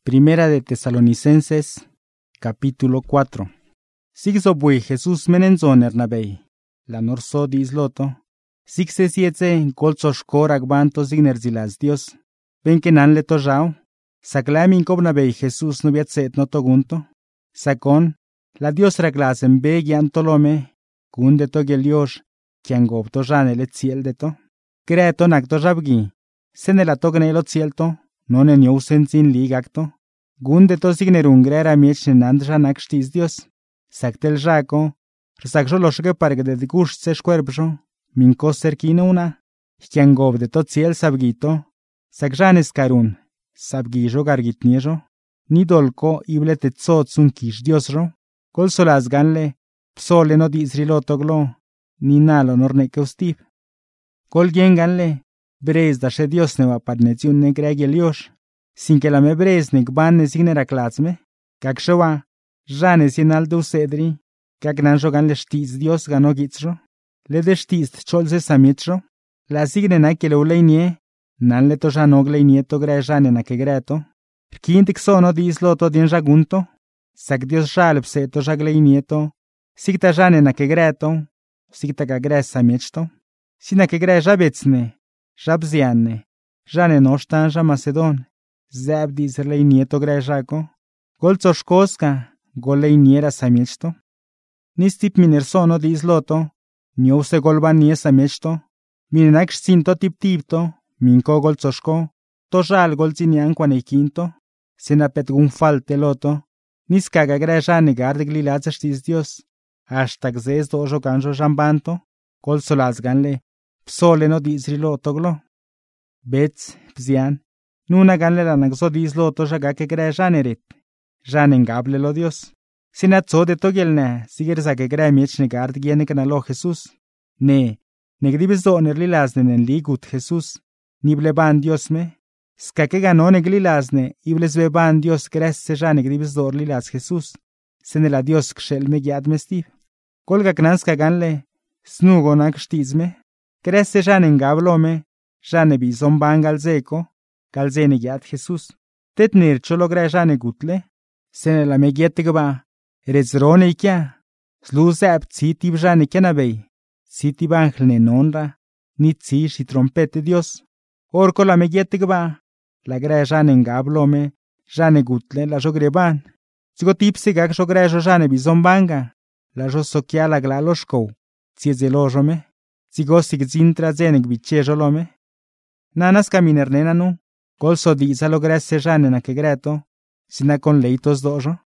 Primera de Tesalonicenses, capítulo 4. Sigso bui Jesús menenzon ernabei, la norso di isloto, sigse sietse colzo shkor agbanto signerzilas Dios, ben que nan le tojao, saklamin kobnabei Jesús no viatset no togunto, sakon, la Dios raglasen be gian tolome, kunde to geliosh, kian gob to jane le ciel de to, creto nak to jabgi, senela togne lo cielto, non en sensin ligacto, gunde to signerun grera miech nenand janak shtis Dios, saktel jako, rsakjo loshke parg de digush se shkuerbjo, minko serkino una, kian gob de to ciel sabgito, sakjanes karun, sabgijo gargitniejo, ni dolko ible te tsotsun kish Diosjo, kol solas ganle, psole no disrilotoglo, ni nalo norneke ustip. Kol ganle, brez da she Dios ne va padneziun ne gregeliosh, sin que la me brez ne gban ne signera klatsme, kak showa, jane sin aldo sedri, kak nan jogan le shtiz Dios gano gitzro, le de shtiz cholze samitro, la signe na que le uleinie, nan le to janog leinie to gre jane na que greto, kintik sono di isloto din jagunto, sak Dios jalp se to jagleinieto, sigta jane na que greto, sigta ka gre samichto, sina que gre jabetsne, jabzianne, jane noshtan ja Macedon, zeb dizerlei nieto grejako, golco škoska, golei niera samichto, nistip minersono di isloto, niose golban nie samichto, minenak sinto tipto, minko golco ško, to žal golci niankwane kinto, senapet gunfalte loto, niskaga grejane gard glilaza štis Dios, hashtag zez dojo kanjo jambanto, golco lazganle, psole no dizrilo toglo. Bets, pzian, nuna ganle la nagzo dizlo to jagake gre janeret. Janengable lo Dios. Sinatzo de togelne, siger zake gre miechne gard giene kanalo Jesús. Ne, negdibes do nerlilazne en ligut Jesús. Nibleban Dios me. Skake gano neglilazne, ibles beban Dios gresse janegdibes do orlilaz Jesús. Senela Dios kshel me giad mestiv. Kolga knanska ganle, snugo nak shtizme. Gresse janengablo me. Jane bizon bangal zeko, galzene giat Jesús. Tetnir cholo gre jane gutle, sene la megietgba, rezrone ikya, sluzab citib jane kenabei, citib ángel nenonra, ni tsish y trompete Dios. Orko la megietgba, la gre jane ngablome, jane gutle la jogreban. Zigo tipsi gak jogre jo jane bizon banga, la jo sokia la glaloshko, tsiezilojome, zigo sigzintra zenek bichejolome. Nanas caminer nenanu, colso diza lo gresse jane na que greto, sina con leitos dojo,